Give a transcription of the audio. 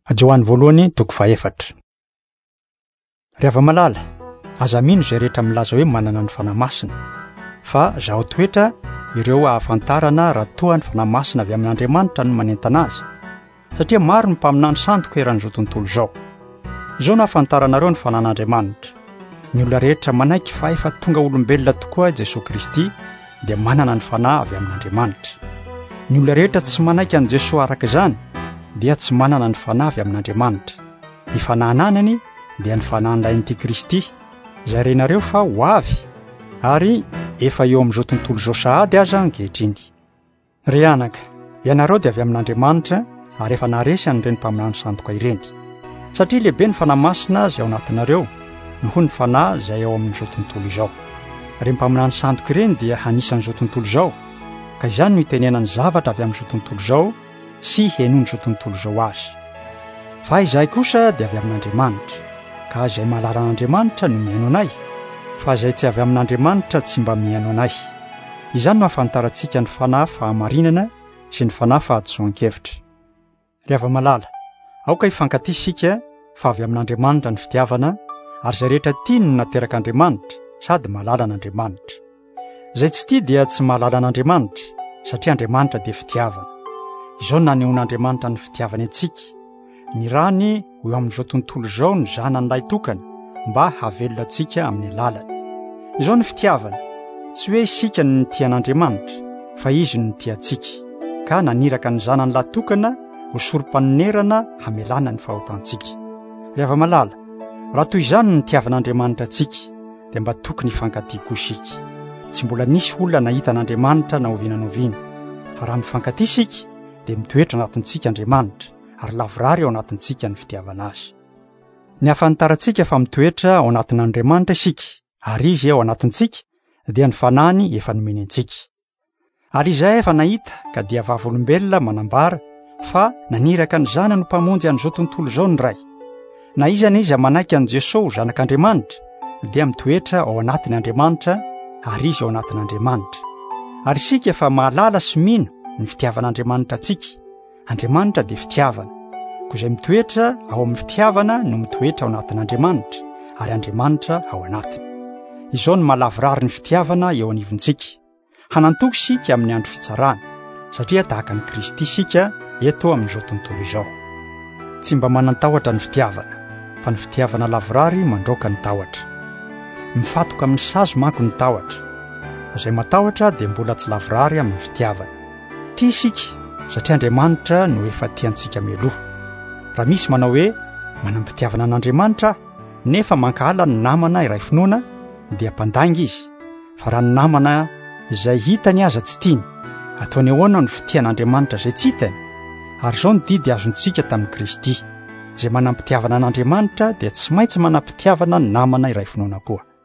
Joany voalohany toko faefatra. Rehefa malala, aza mino izay rehetra milaza hoe manana ny fanahy masina, fa zaho toetra ireo ahafantarana raha toa ny fanahy masina avy amin'Andriamanitra no manentana azy, satria maro ny mpaminany sandoka eran'izao tontolo izao. Izao no ahafantaranareo ny fanan'Andriamanitra. Ny olona rehetra manaiky fa efa tonga olombelona tokoa Jesosy Kristy dia manana ny fanahy avy amin'Andriamanitra. Ny olona rehetra tsy manaiky an Jesosy araka izany dia tsy manana ny fanahy avy amin'Andriamanitra. Ny fanahy ananany dia ny fanahin'ilay Antikristy, izay renareo fa ho avy ary efa eo amin'izao tontolo izao sahady aza ankehitriny. Ry anaka, ianareo dia avy amin'Andriamanitra ary efa naresy an'ireny mpaminany sandoka ireny. Satria lehibe ny fanahy masina izay ao anatinareo noho ny fanahy izay ao amin'izao tontolo izao. Ireny mpaminany sandoka ireny dia anisan'izao tontolo izao, ka izany no itenenany zavatra avy amin'izao tontolo izao sy henon'izao tontolo izao azy. Fa izahay kosa dia avy amin'Andriamanitra, ka izay mahalala an'Andriamanitra no mihaino anay, fa izay tsy avy amin'Andriamanitra tsy mba mihaino anay. Izany no ahafantarantsika ny fanahy fahamarinana sy ny fanahy fahadisoan-kevitra. Rehefa malala, aoka hifankatia isika fa avy amin'Andriamanitra ny fitiavana, ary izay rehetra tia no nateraka Andriamanitra sady mahalala an'Andriamanitra. Izay tsy tia dia tsy mahalala an'Andriamanitra, satria Andriamanitra dia fitiavana. Izao nanehoan'Andriamanitra ny fitiavany antsika, ny rany ho amin'izao tontolo izao ny zanan'ilay tokana mba havelona antsika amin'ny lalany. Izao ny fitiavana, tsy hoe isika ny tia an'Andriamanitra, fa izy ny tia antsika, ka naniraka ny zanan'ilay tokana ho sorom-panonerana hamelana ny fahotantsika. Rehefa malala, raha toy izany ny tiavan'Andriamanitra antsika, dia mba tokony hifankatia koa isika. Tsy mbola nisy olona nahita an'Andriamanitra na ovinanoviana, fa raha mifankatia isika dia mitoetra anatintsika Andriamanitra, ary lavorary ao anatintsika ny fitiavana azy. Ny ahafantarantsika fa mitoetra ao anatin'Andriamanitra isika, ary izy ao anatintsika, dia ny fanahiny efa nomeny antsika. Ary izahay efa nahita ka dia vavolombelona manambara fa naniraka ny zana no mpamonjy an'izao tontolo izao ny ray. Na iza na iza manaiky an Jesosy zanak'Andriamanitra dia mitoetra ao anatin'ny Andriamanitra, ary izy ao anatin'Andriamanitra. Ary isika efa mahalala sy mino ny fitiavan'Andriamanitra antsika. Andriamanitra dia fitiavana, koa izay mitoetra ao amin'ny fitiavana no mitoetra ao anatin'Andriamanitra, ary Andriamanitra ao anatiny. Izao no mahalavorary ny fitiavana eo anivontsika, hanantoky isika amin'ny andro fitsarana, satria tahaka ny Kristy isika eto amin'izao tontolo izao. Tsy mba manan-tahotra ny fitiavana, fa ny fitiavana lavorary mandroaka ny tahotra. Mifatoka amin'ny sazo manko ny tahotra. Izay matahotra dia mbola tsy lavorary amin'ny fitiavana. Tia isika, satria Andriamanitra no efa tiantsika mialoha. Raha misy manao hoe manam-pitiavana an'Andriamanitra nefa mankahala ny namana iray finoana dia mpandangy izy. Fa raha ny namana izay hitany aza tsy tiany, ataony ahoana ny fitian'Andriamanitra izay tsy hitany? Ary izao ny didy azontsika tamin'i Kristy. Izay manam-pitiavana an'Andriamanitra dia tsy maintsy manam-pitiavana ny namana iray finoana koa.